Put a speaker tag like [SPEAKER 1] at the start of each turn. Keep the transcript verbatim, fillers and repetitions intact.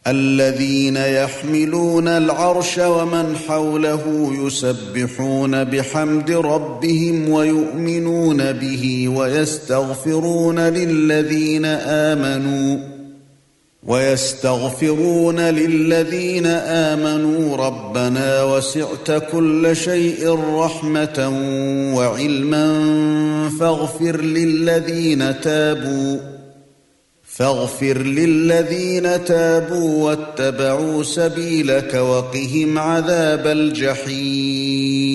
[SPEAKER 1] الذين يحملون العرش ومن حوله يسبحون بحمد ربهم ويؤمنون به ويستغفرون للذين آمنوا ويستغفرون للذين آمنوا ربنا وسعت كل شيء رحمة وعلما فاغفر للذين تابوا فاغفر للذين تابوا واتبعوا سبيلك وقهم عذاب الجحيم